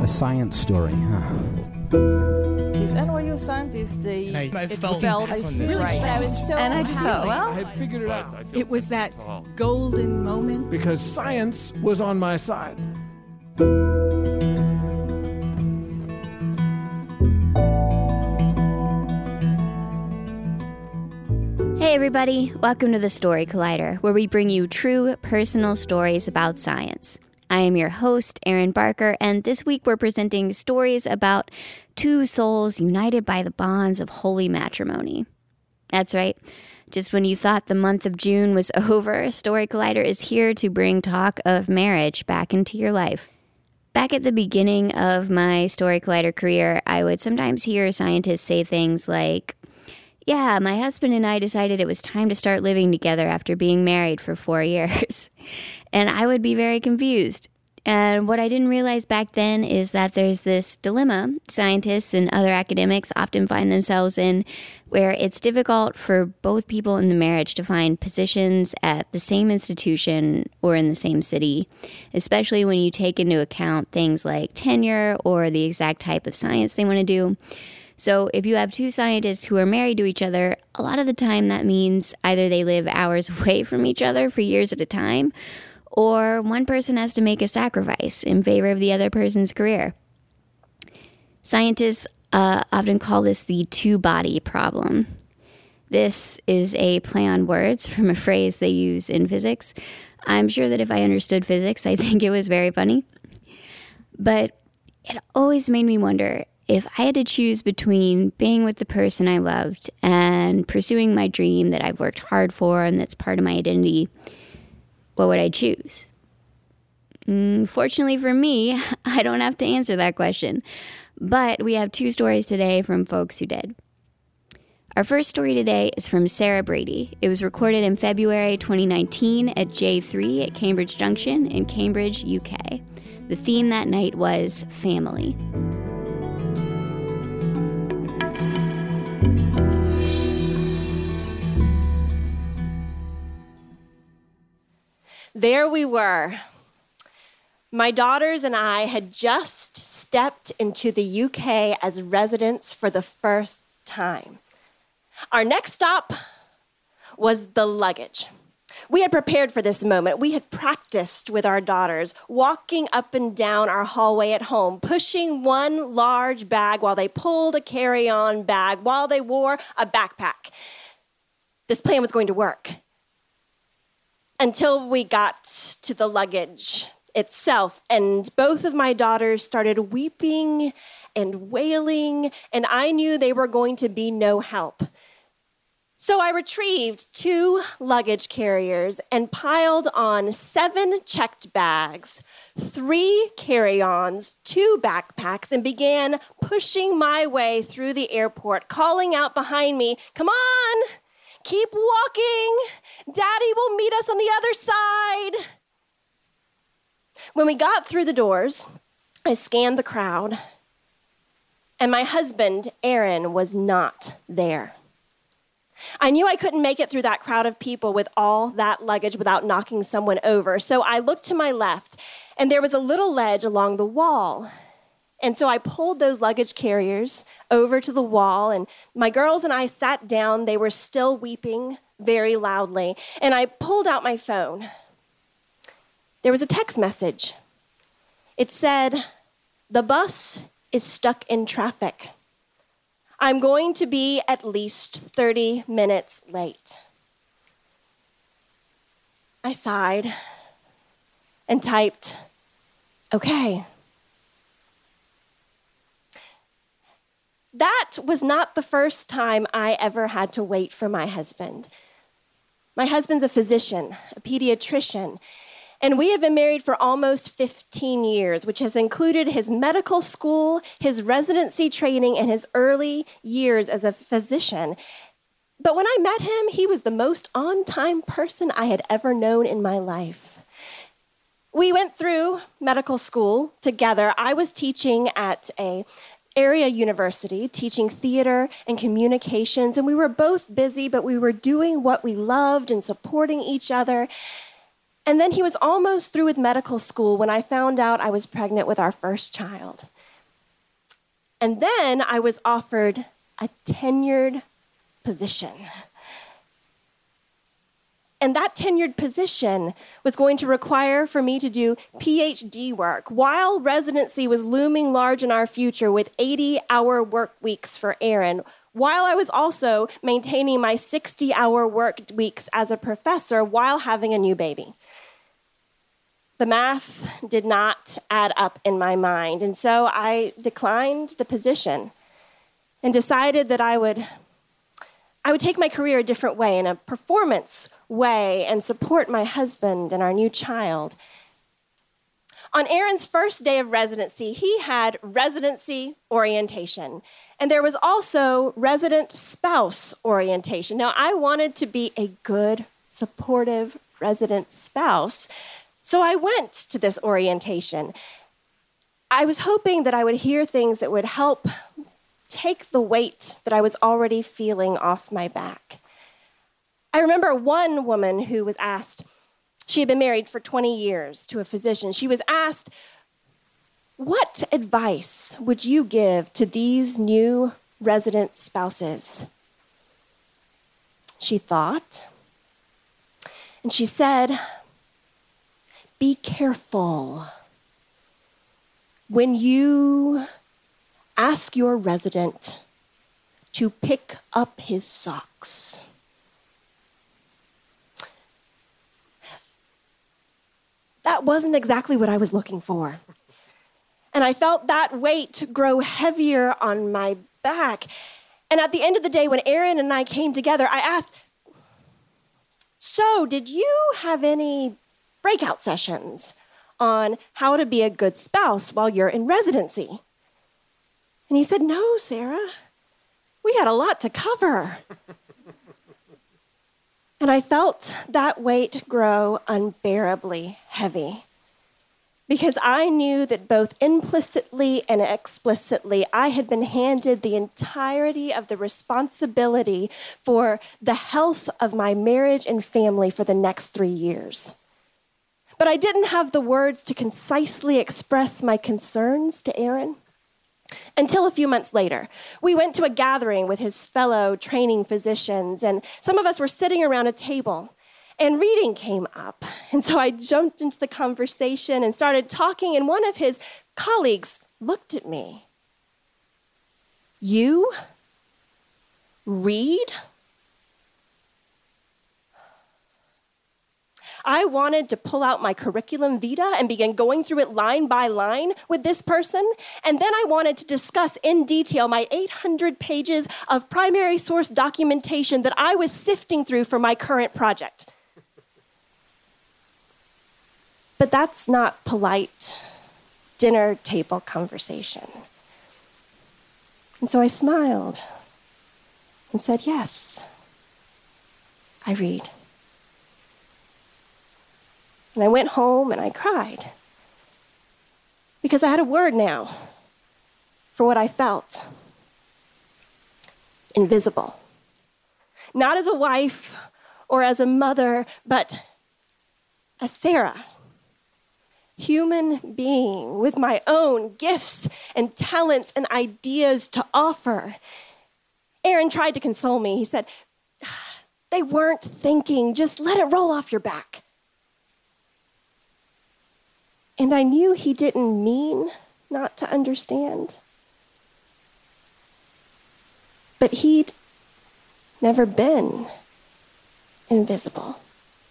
science story, huh? These NYU scientists, I felt right. But I was so And I just thought, well, I had figured it out. It was that golden moment. Because science was on my side. Hey everybody, welcome to the Story Collider, where we bring you true personal stories about science. I am your host, Erin Barker, and this week we're presenting stories about two souls united by the bonds of holy matrimony. That's right. Just when you thought the month of June was over, Story Collider is here to bring talk of marriage back into your life. Back at the beginning of my Story Collider career, I would sometimes hear scientists say things like, yeah, my husband and I decided it was time to start living together after being married for 4 years. And I would be very confused. And what I didn't realize back then is that there's this dilemma scientists and other academics often find themselves in, where it's difficult for both people in the marriage to find positions at the same institution or in the same city, especially when you take into account things like tenure or the exact type of science they want to do. So if you have two scientists who are married to each other, a lot of the time that means either they live hours away from each other for years at a time, or one person has to make a sacrifice in favor of the other person's career. Scientists often call this the two-body problem. This is a play on words from a phrase they use in physics. I'm sure that if I understood physics, I think it was very funny. But it always made me wonder, if I had to choose between being with the person I loved and pursuing my dream that I've worked hard for and that's part of my identity, what would I choose? Fortunately for me, I don't have to answer that question. But we have two stories today from folks who did. Our first story today is from Sarah Brady. It was recorded in February 2019 at J3 at Cambridge Junction in Cambridge, UK. The theme that night was family. There we were. My daughters and I had just stepped into the UK as residents for the first time. Our next stop was the luggage. We had prepared for this moment. We had practiced with our daughters, walking up and down our hallway at home, pushing one large bag while they pulled a carry-on bag, while they wore a backpack. This plan was going to work. Until we got to the luggage itself, and both of my daughters started weeping and wailing, and I knew they were going to be no help. So I retrieved 2 luggage carriers and piled on 7 checked bags, 3 carry-ons, 2 backpacks, and began pushing my way through the airport, calling out behind me, "Come on! Keep walking. Daddy will meet us on the other side." When we got through the doors, I scanned the crowd, and my husband, Aaron, was not there. I knew I couldn't make it through that crowd of people with all that luggage without knocking someone over, so I looked to my left, and there was a little ledge along the wall. And so I pulled those luggage carriers over to the wall, and my girls and I sat down. They were still weeping very loudly, and I pulled out my phone. There was a text message. It said, "The bus is stuck in traffic. I'm going to be at least 30 minutes late." I sighed and typed, "Okay." That was not the first time I ever had to wait for my husband. My husband's a physician, a pediatrician, and we have been married for almost 15 years, which has included his medical school, his residency training, and his early years as a physician. But when I met him, he was the most on-time person I had ever known in my life. We went through medical school together. I was teaching at a area university, teaching theater and communications, and we were both busy, but we were doing what we loved and supporting each other. And then he was almost through with medical school when I found out I was pregnant with our first child. And then I was offered a tenured position. And that tenured position was going to require for me to do PhD work while residency was looming large in our future with 80-hour work weeks for Aaron, while I was also maintaining my 60-hour work weeks as a professor while having a new baby. The math did not add up in my mind, and so I declined the position and decided that I would take my career a different way, in a performance way, and support my husband and our new child. On Aaron's first day of residency, he had residency orientation, and there was also resident spouse orientation. Now, I wanted to be a good, supportive resident spouse, so I went to this orientation. I was hoping that I would hear things that would help take the weight that I was already feeling off my back. I remember one woman who was asked, she had been married for 20 years to a physician. She was asked, "What advice would you give to these new resident spouses?" She thought, and she said, "Be careful when you ask your resident to pick up his socks." That wasn't exactly what I was looking for. And I felt that weight grow heavier on my back. And at the end of the day, when Aaron and I came together, I asked, "So, did you have any breakout sessions on how to be a good spouse while you're in residency?" And he said, "No, Sarah, we had a lot to cover." And I felt that weight grow unbearably heavy, because I knew that both implicitly and explicitly, I had been handed the entirety of the responsibility for the health of my marriage and family for the next 3 years. But I didn't have the words to concisely express my concerns to Aaron until a few months later. We went to a gathering with his fellow training physicians, and some of us were sitting around a table, and reading came up. And so I jumped into the conversation and started talking, and one of his colleagues looked at me. "You read?" I wanted to pull out my curriculum vitae and begin going through it line by line with this person. And then I wanted to discuss in detail my 800 pages of primary source documentation that I was sifting through for my current project. But that's not polite dinner table conversation. And so I smiled and said, "Yes, I read." And I went home and I cried, because I had a word now for what I felt. Invisible. Not as a wife or as a mother, but as Sarah. Human being with my own gifts and talents and ideas to offer. Aaron tried to console me. He said, "They weren't thinking, just let it roll off your back." And I knew he didn't mean not to understand. But he'd never been invisible.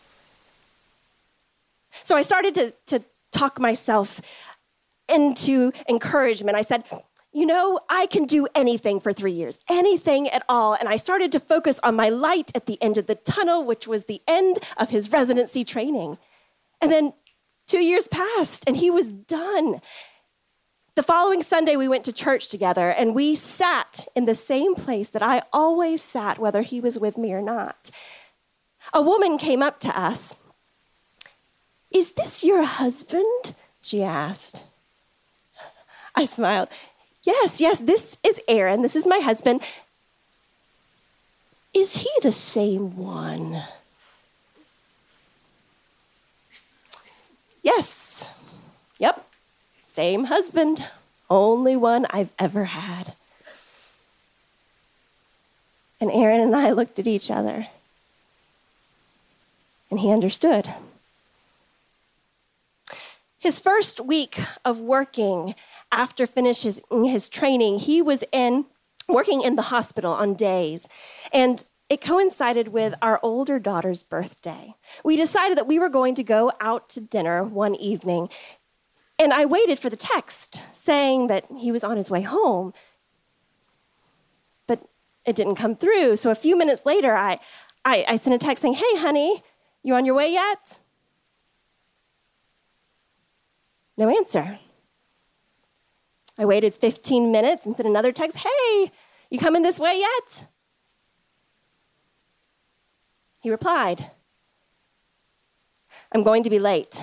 So I started to talk myself into encouragement. I said, "You know, I can do anything for 3 years, anything at all." And I started to focus on my light at the end of the tunnel, which was the end of his residency training. And then 2 years passed, and he was done. The following Sunday, we went to church together, and we sat in the same place that I always sat, whether he was with me or not. A woman came up to us. "Is this your husband?" she asked. I smiled. Yes, this is Aaron. This is my husband." "Is he the same one?" "Yes. Yep. Same husband. only one I've ever had. And Aaron and I looked at each other, and he understood. His first week of working after finishing his training, he was working in the hospital on days, and it coincided with our older daughter's birthday. We decided that we were going to go out to dinner one evening, and I waited for the text saying that he was on his way home, but it didn't come through. So a few minutes later, I sent a text saying, "Hey, honey, you on your way yet?" No answer. I waited 15 minutes and sent another text, "Hey, you coming this way yet?" He replied, "I'm going to be late."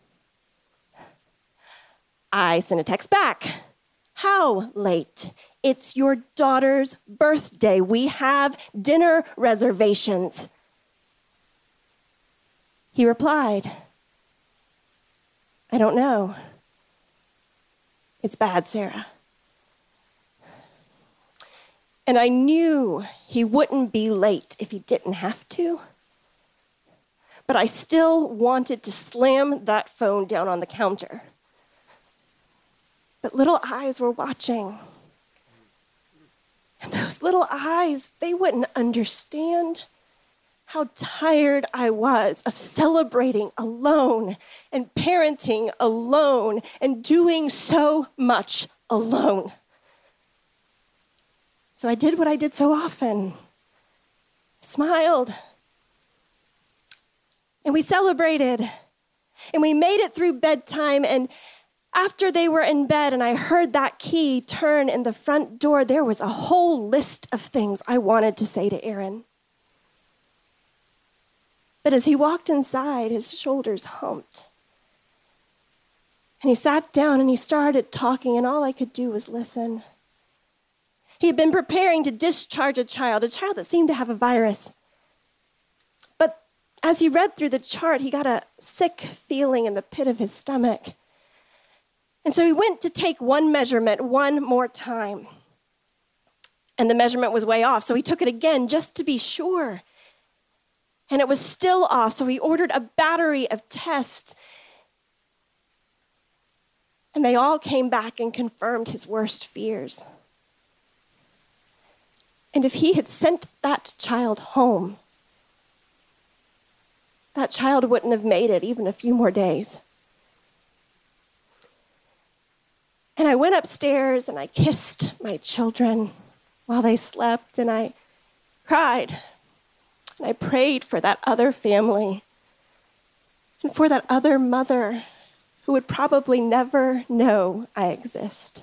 I sent a text back, "How late? It's your daughter's birthday. We have dinner reservations." He replied, "I don't know. It's bad, Sarah." And I knew he wouldn't be late if he didn't have to. But I still wanted to slam that phone down on the counter. But little eyes were watching. And those little eyes, they wouldn't understand how tired I was of celebrating alone and parenting alone and doing so much alone. So I did what I did so often. Smiled. And we celebrated. And we made it through bedtime. And after they were in bed and I heard that key turn in the front door, there was a whole list of things I wanted to say to Aaron. But as he walked inside, his shoulders humped. And he sat down and he started talking, and all I could do was listen. He had been preparing to discharge a child that seemed to have a virus. But as he read through the chart, he got a sick feeling in the pit of his stomach. And so he went to take one measurement one more time. And the measurement was way off, so he took it again just to be sure. And it was still off, so he ordered a battery of tests. And they all came back and confirmed his worst fears. And if he had sent that child home, that child wouldn't have made it even a few more days. And I went upstairs and I kissed my children while they slept, and I cried. And I prayed for that other family and for that other mother who would probably never know I exist,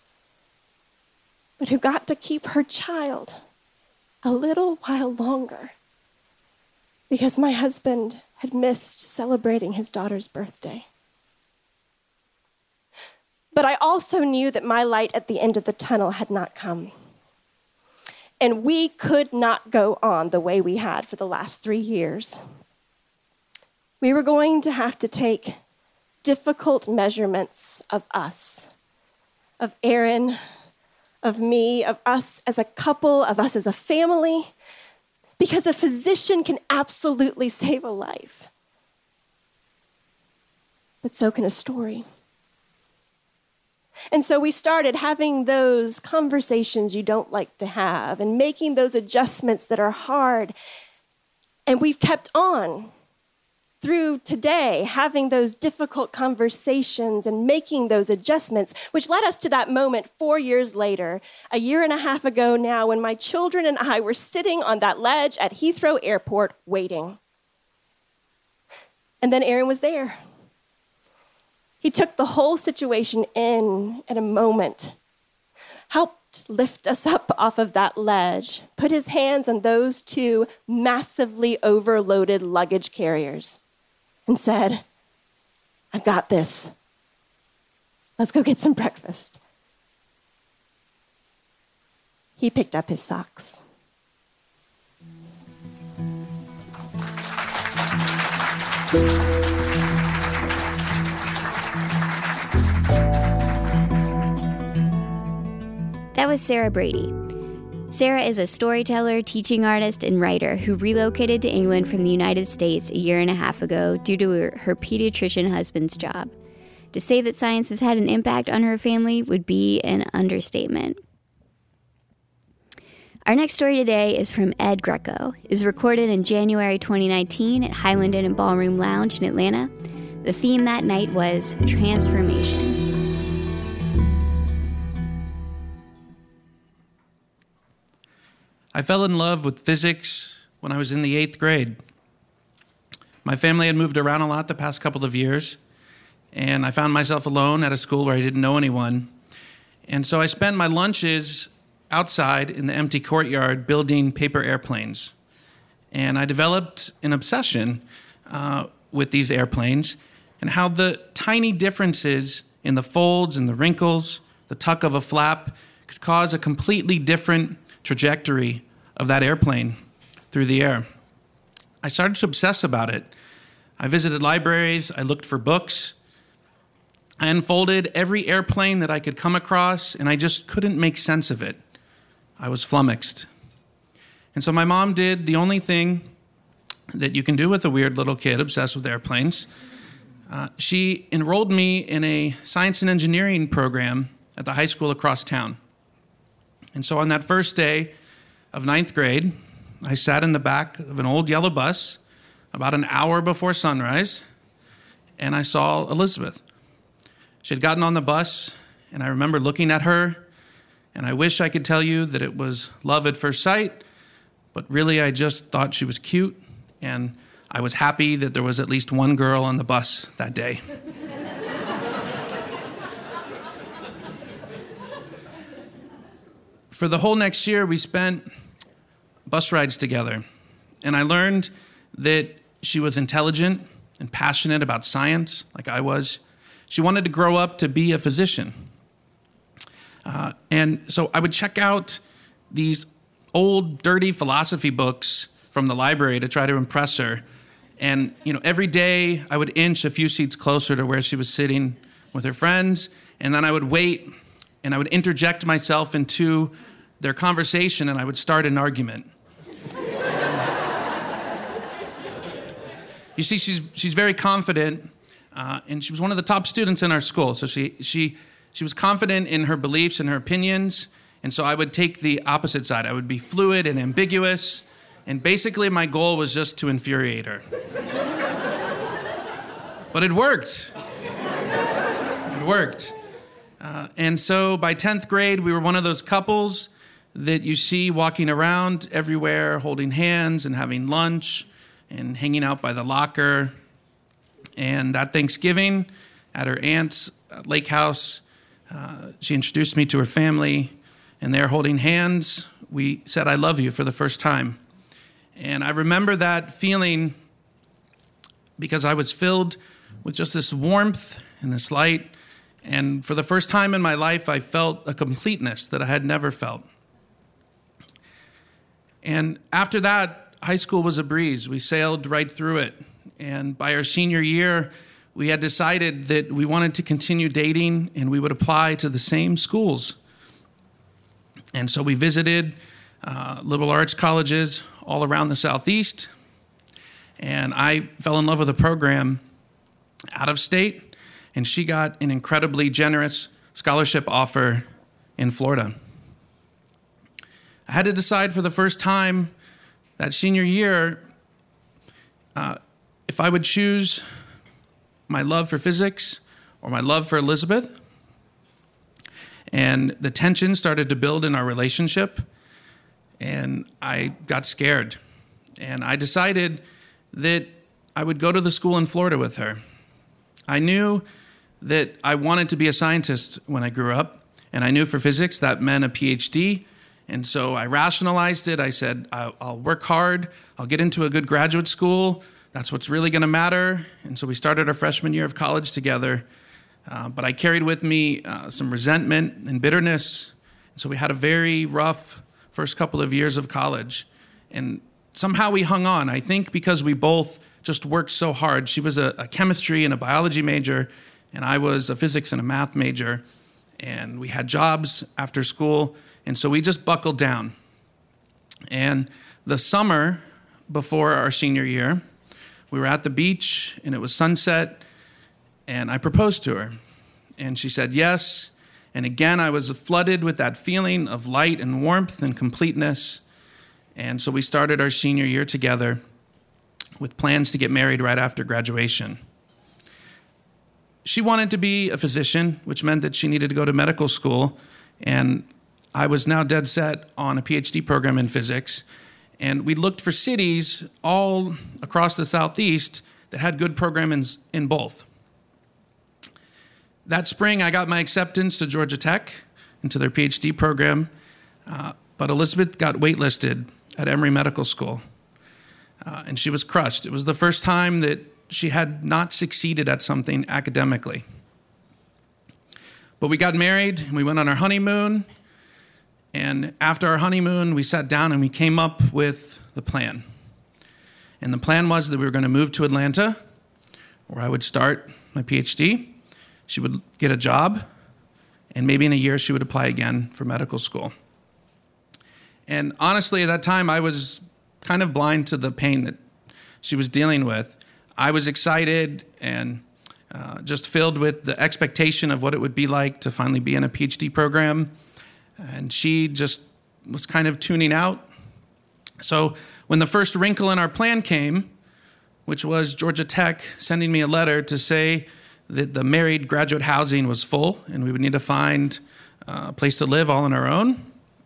but who got to keep her child a little while longer because my husband had missed celebrating his daughter's birthday. But I also knew that my light at the end of the tunnel had not come. And we could not go on the way we had for the last 3 years. We were going to have to take difficult measurements of us, of Aaron, of me, of us as a couple, of us as a family, because a physician can absolutely save a life. But so can a story. And so we started having those conversations you don't like to have and making those adjustments that are hard. And we've kept on through today, having those difficult conversations and making those adjustments, which led us to that moment 4 years later, a year and a half ago now, when my children and I were sitting on that ledge at Heathrow Airport waiting. And then Aaron was there. He took the whole situation in a moment, helped lift us up off of that ledge, put his hands on those 2 massively overloaded luggage carriers, and said, "I've got this. Let's go get some breakfast." He picked up his socks. That was Sarah Brady. Sarah is a storyteller, teaching artist, and writer who relocated to England from the United States a year and a half ago due to her pediatrician husband's job. To say that science has had an impact on her family would be an understatement. Our next story today is from Ed Greco. It was recorded in January 2019 at Highland Inn and Ballroom Lounge in Atlanta. The theme that night was transformation. I fell in love with physics when I was in the 8th grade. My family had moved around a lot the past couple of years, and I found myself alone at a school where I didn't know anyone. And so I spent my lunches outside in the empty courtyard building paper airplanes. And I developed an obsession with these airplanes and how the tiny differences in the folds and the wrinkles, the tuck of a flap, could cause a completely different trajectory of that airplane through the air. I started to obsess about it. I visited libraries, I looked for books, I unfolded every airplane that I could come across, and I just couldn't make sense of it. I was flummoxed. And so my mom did the only thing that you can do with a weird little kid obsessed with airplanes. She enrolled me in a science and engineering program at the high school across town. And so on that first day of 9th grade, I sat in the back of an old yellow bus about an hour before sunrise, and I saw Elizabeth. She had gotten on the bus, and I remember looking at her, and I wish I could tell you that it was love at first sight, but really I just thought she was cute, and I was happy that there was at least one girl on the bus that day. For the whole next year, we spent bus rides together, and I learned that she was intelligent and passionate about science, like I was. She wanted to grow up to be a physician. And so I would check out these old, dirty philosophy books from the library to try to impress her. And, every day I would inch a few seats closer to where she was sitting with her friends, and then I would wait, and I would interject myself into their conversation, and I would start an argument. You see, she's very confident, and she was one of the top students in our school. So she was confident in her beliefs and her opinions, and so I would take the opposite side. I would be fluid and ambiguous, and basically my goal was just to infuriate her. But it worked. It worked. And so by 10th grade, we were one of those couples that you see walking around everywhere, holding hands and having lunch and hanging out by the locker. And at Thanksgiving, at her aunt's lake house, she introduced me to her family, and there holding hands, we said, "I love you," for the first time. And I remember that feeling because I was filled with just this warmth and this light. And for the first time in my life, I felt a completeness that I had never felt. And after that, high school was a breeze. We sailed right through it. And by our senior year, we had decided that we wanted to continue dating and we would apply to the same schools. And so we visited liberal arts colleges all around the Southeast. And I fell in love with a program out of state, and she got an incredibly generous scholarship offer in Florida. I had to decide for the first time that senior year if I would choose my love for physics or my love for Elizabeth. And the tension started to build in our relationship, and I got scared. And I decided that I would go to the school in Florida with her. I knew that I wanted to be a scientist when I grew up, and I knew for physics that meant a PhD. And so I rationalized it. I said, I'll work hard. I'll get into a good graduate school. That's what's really going to matter. And so we started our freshman year of college together. But I carried with me some resentment and bitterness. And so we had a very rough first couple of years of college. And somehow we hung on. I think because we both just worked so hard. She was a chemistry and a biology major, and I was a physics and a math major. and we had jobs after school, and so we just buckled down. And the summer before our senior year, we were at the beach, and it was sunset, and I proposed to her. And she said yes, and again, I was flooded with that feeling of light and warmth and completeness. And so we started our senior year together with plans to get married right after graduation. She wanted to be a physician, which meant that she needed to go to medical school, and I was now dead set on a PhD program in physics, and we looked for cities all across the Southeast that had good programs in both. That spring, I got my acceptance to Georgia Tech into their PhD program, but Elizabeth got waitlisted at Emory Medical School, and she was crushed. It was the first time that she had not succeeded at something academically. But we got married, and we went on our honeymoon, and after our honeymoon, we sat down and we came up with the plan. And the plan was that we were going to move to Atlanta, where I would start my PhD. She would get a job, and maybe in a year she would apply again for medical school. And honestly, at that time, I was kind of blind to the pain that she was dealing with. I was excited and just filled with the expectation of what it would be like to finally be in a PhD program. And she just was kind of tuning out. So when the first wrinkle in our plan came, which was Georgia Tech sending me a letter to say that the married graduate housing was full and we would need to find a place to live all on our own,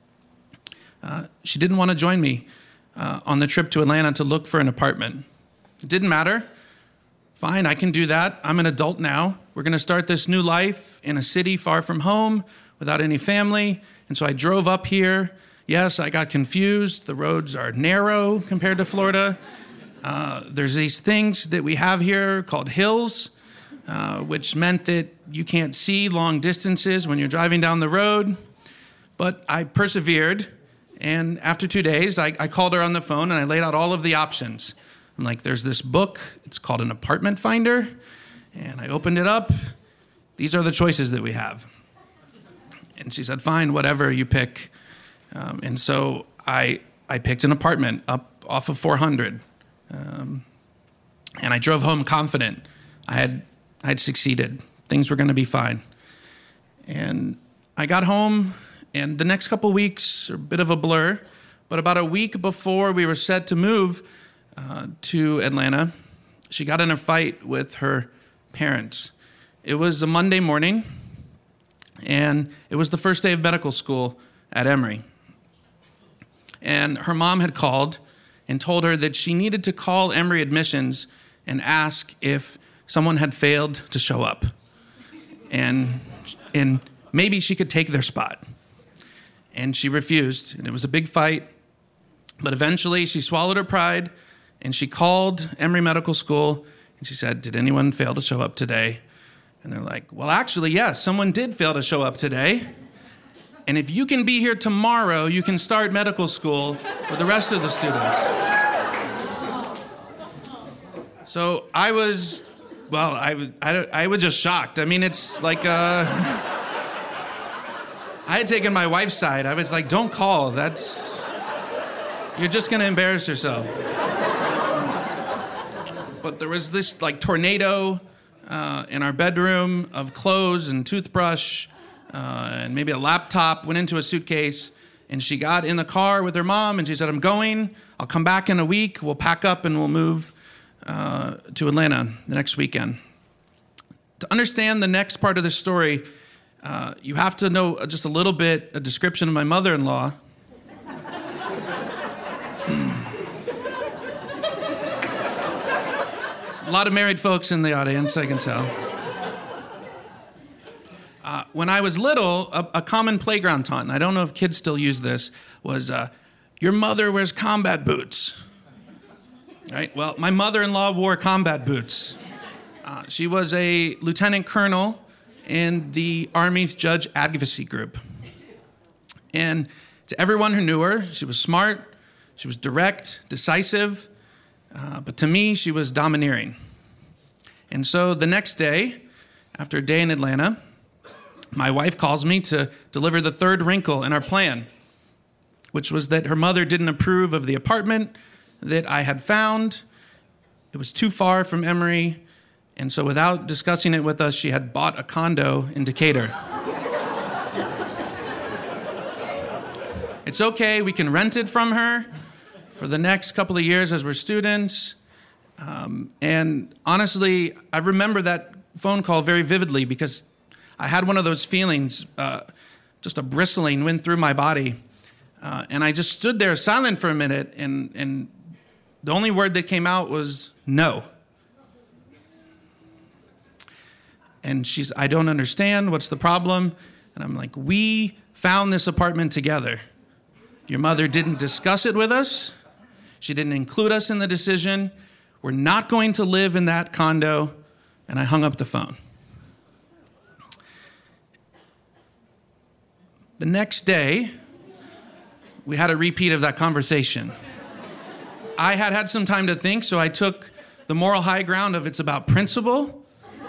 she didn't want to join me on the trip to Atlanta to look for an apartment. It didn't matter. Fine, I can do that. I'm an adult now. We're going to start this new life in a city far from home without any family. And so I drove up here. Yes, I got confused. The roads are narrow compared to Florida. There's these things that we have here called hills, which meant that you can't see long distances when you're driving down the road. But I persevered. And after 2 days, I called her on the phone and I laid out all of the options. I'm like, there's this book. It's called An Apartment Finder. And I opened it up. These are the choices that we have. And she said, fine, whatever you pick. And so I picked an apartment up off of 400. And I drove home confident. I had succeeded. Things were going to be fine. And I got home, and the next couple weeks are a bit of a blur. But about a week before we were set to move to Atlanta, she got in a fight with her parents. It was a Monday morning, and it was the first day of medical school at Emory. And her mom had called and told her that she needed to call Emory admissions and ask if someone had failed to show up. And maybe she could take their spot. And she refused, and it was a big fight. But eventually she swallowed her pride, and she called Emory Medical School, and she said, did anyone fail to show up today? And they're like, well, actually, yes, someone did fail to show up today. And if you can be here tomorrow, you can start medical school with the rest of the students. So I was just shocked. I mean, it's like, I had taken my wife's side. I was like, don't call. You're just going to embarrass yourself. But there was this like tornado in our bedroom of clothes and toothbrush and maybe a laptop went into a suitcase. And she got in the car with her mom and she said, I'm going. I'll come back in a week. We'll pack up and we'll move to Atlanta the next weekend. To understand the next part of this story, you have to know just a little bit, a description of my mother-in-law. A lot of married folks in the audience, I can tell. When I was little, a common playground taunt, and I don't know if kids still use this, was, your mother wears combat boots. Right? Well, my mother-in-law wore combat boots. She was a lieutenant colonel in the Army's Judge Advocacy Group. And to everyone who knew her, she was smart, she was direct, decisive, but to me, she was domineering. And so the next day, after a day in Atlanta, my wife calls me to deliver the third wrinkle in our plan, which was that her mother didn't approve of the apartment that I had found. It was too far from Emory, and so without discussing it with us, she had bought a condo in Decatur. It's okay, we can rent it from her for the next couple of years as we're students. And honestly, I remember that phone call very vividly because I had one of those feelings, just a bristling went through my body. And I just stood there silent for a minute, and the only word that came out was no. And she's, I don't understand, what's the problem? And I'm like, we found this apartment together. Your mother didn't discuss it with us. She didn't include us in the decision. We're not going to live in that condo. And I hung up the phone. The next day, we had a repeat of that conversation. I had some time to think, so I took the moral high ground of it's about principle.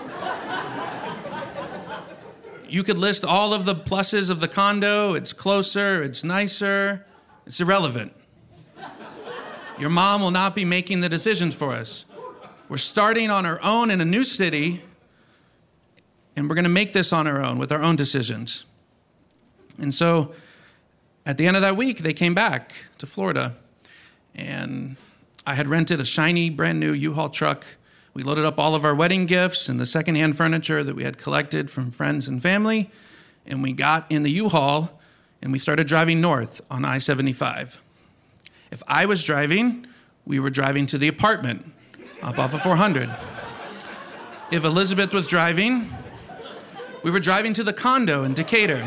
You could list all of the pluses of the condo. It's closer, it's nicer. It's irrelevant. Your mom will not be making the decisions for us. We're starting on our own in a new city, and we're going to make this on our own with our own decisions. And so at the end of that week, they came back to Florida, and I had rented a shiny, brand new U-Haul truck. We loaded up all of our wedding gifts and the secondhand furniture that we had collected from friends and family, and we got in the U-Haul, and we started driving north on I-75. If I was driving, we were driving to the apartment up off of 400. If Elizabeth was driving, we were driving to the condo in Decatur.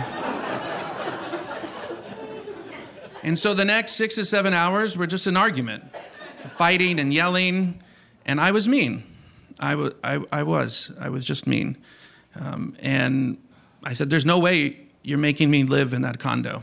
And so the next 6 to 7 hours were just an argument, fighting and yelling, and I was mean. I was just mean. And I said, there's no way you're making me live in that condo.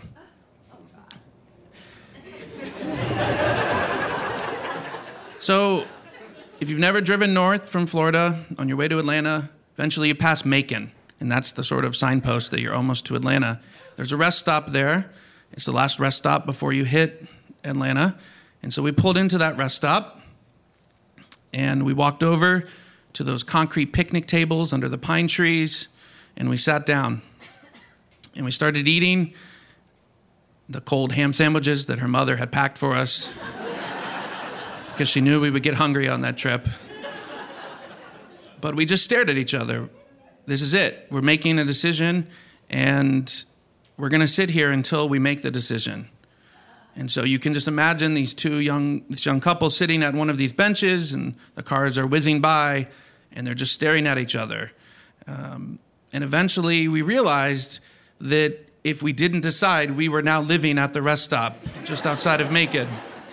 So if you've never driven north from Florida on your way to Atlanta, eventually you pass Macon, and that's the sort of signpost that you're almost to Atlanta. There's a rest stop there. It's the last rest stop before you hit Atlanta. And so we pulled into that rest stop, and we walked over to those concrete picnic tables under the pine trees, and we sat down. And we started eating the cold ham sandwiches that her mother had packed for us because she knew we would get hungry on that trip. But we just stared at each other. This is it. We're making a decision, and we're going to sit here until we make the decision. And so you can just imagine this young couple sitting at one of these benches, and the cars are whizzing by, and they're just staring at each other. And eventually we realized that if we didn't decide, we were now living at the rest stop just outside of Macon.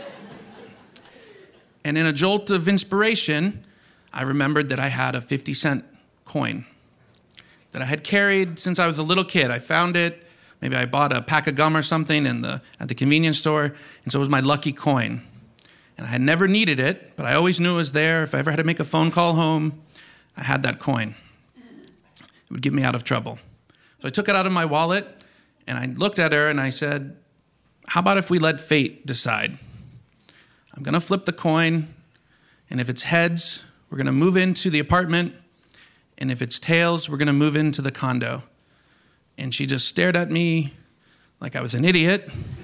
And in a jolt of inspiration, I remembered that I had a 50-cent coin that I had carried since I was a little kid. I found it. Maybe I bought a pack of gum or something at the convenience store, and so it was my lucky coin. And I had never needed it, but I always knew it was there. If I ever had to make a phone call home, I had that coin. It would get me out of trouble. So I took it out of my wallet, and I looked at her, and I said, how about if we let fate decide? I'm going to flip the coin, and if it's heads, we're going to move into the apartment, and if it's tails, we're going to move into the condo. And she just stared at me like I was an idiot,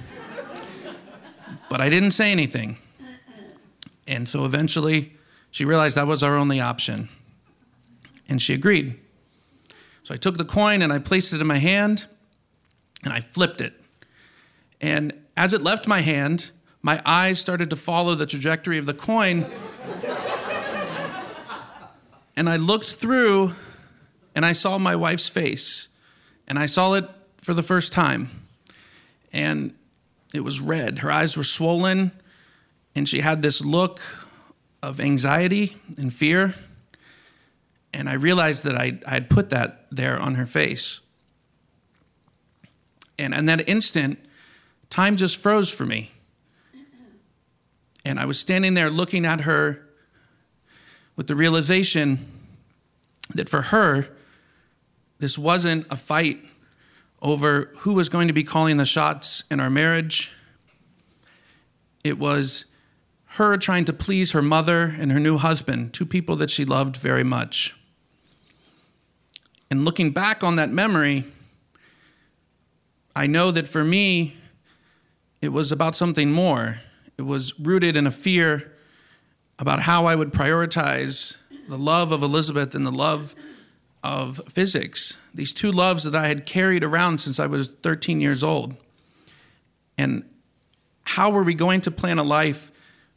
but I didn't say anything. And so eventually, she realized that was our only option, and she agreed. So I took the coin, and I placed it in my hand, and I flipped it. And as it left my hand, my eyes started to follow the trajectory of the coin, and I looked through, and I saw my wife's face. And I saw it for the first time. And it was red. Her eyes were swollen. And she had this look of anxiety and fear. And I realized that I had put that there on her face. And in that instant, time just froze for me. And I was standing there looking at her with the realization that for her, this wasn't a fight over who was going to be calling the shots in our marriage. It was her trying to please her mother and her new husband, two people that she loved very much. And looking back on that memory, I know that for me, it was about something more. It was rooted in a fear about how I would prioritize the love of Elizabeth and the love of physics, these two loves that I had carried around since I was 13 years old. And how were we going to plan a life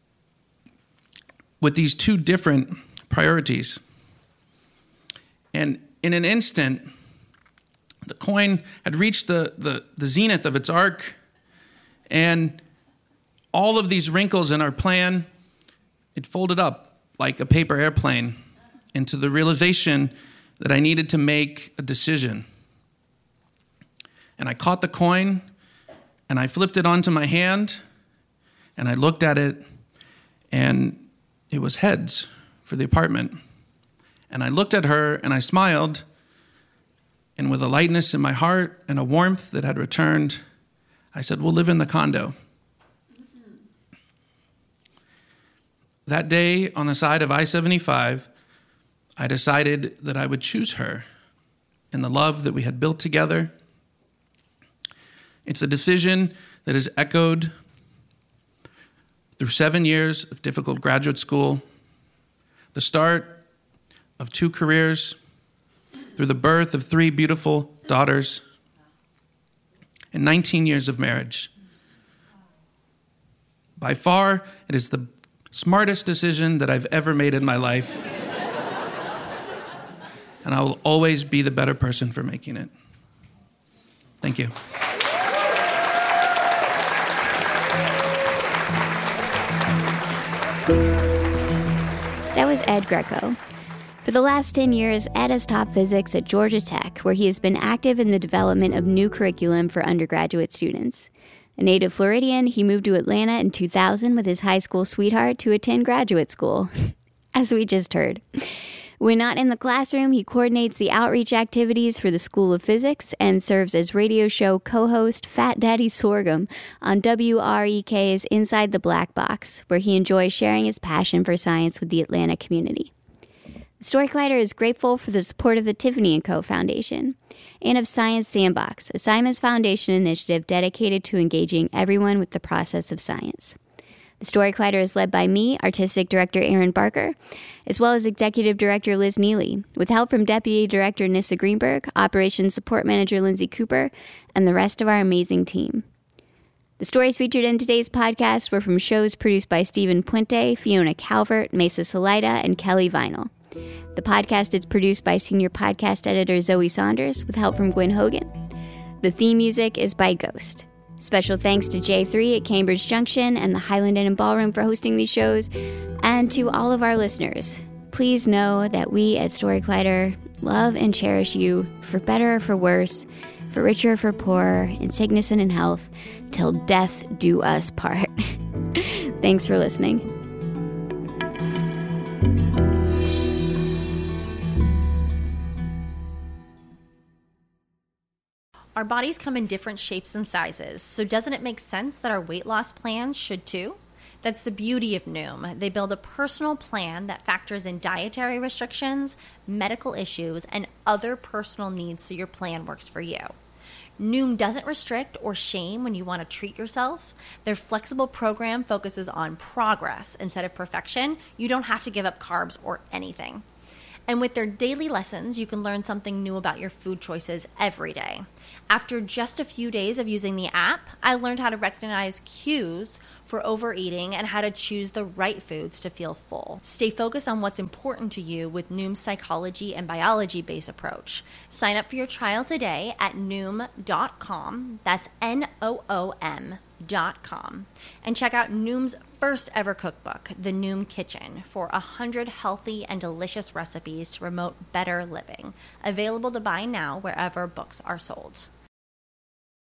with these two different priorities? And in an instant, the coin had reached the zenith of its arc, and all of these wrinkles in our plan, it folded up like a paper airplane into the realization that I needed to make a decision. And I caught the coin, and I flipped it onto my hand, and I looked at it, and it was heads for the apartment. And I looked at her, and I smiled, and with a lightness in my heart and a warmth that had returned, I said, "We'll live in the condo." That day on the side of I-75, I decided that I would choose her and the love that we had built together. It's a decision that is echoed through 7 years of difficult graduate school, the start of 2 careers, through the birth of 3 beautiful daughters, and 19 years of marriage. By far, it is the smartest decision that I've ever made in my life. And I will always be the better person for making it. Thank you. That was Ed Greco. For the last 10 years, Ed has taught physics at Georgia Tech, where he has been active in the development of new curriculum for undergraduate students. A native Floridian, he moved to Atlanta in 2000 with his high school sweetheart to attend graduate school, as we just heard. When not in the classroom, he coordinates the outreach activities for the School of Physics and serves as radio show co-host Fat Daddy Sorghum on WREK's Inside the Black Box, where he enjoys sharing his passion for science with the Atlanta community. Story Collider is grateful for the support of the Tiffany & Co. Foundation and of Science Sandbox, a Simons Foundation initiative dedicated to engaging everyone with the process of science. The Story Collider is led by me, Artistic Director Erin Barker, as well as Executive Director Liz Neely, with help from Deputy Director Nissa Greenberg, Operations Support Manager Lindsay Cooper, and the rest of our amazing team. The stories featured in today's podcast were from shows produced by Stephen Puente, Fiona Calvert, Mesa Salida, and Kelly Vinyl. The podcast is produced by Senior Podcast Editor Zoe Saunders, with help from Gwen Hogan. The theme music is by Ghost. Special thanks to J3 at Cambridge Junction and the Highland Inn and Ballroom for hosting these shows, and to all of our listeners. Please know that we at Story Collider love and cherish you, for better or for worse, for richer or for poorer, in sickness and in health, till death do us part. Thanks for listening. Our bodies come in different shapes and sizes, so doesn't it make sense that our weight loss plans should too? That's the beauty of Noom. They build a personal plan that factors in dietary restrictions, medical issues, and other personal needs so your plan works for you. Noom doesn't restrict or shame when you want to treat yourself. Their flexible program focuses on progress instead of perfection. You don't have to give up carbs or anything. And with their daily lessons, you can learn something new about your food choices every day. After just a few days of using the app, I learned how to recognize cues for overeating and how to choose the right foods to feel full. Stay focused on what's important to you with Noom's psychology and biology-based approach. Sign up for your trial today at Noom.com. That's Noom.com. And check out Noom's first ever cookbook, The Noom Kitchen, for 100 healthy and delicious recipes to promote better living. Available to buy now wherever books are sold.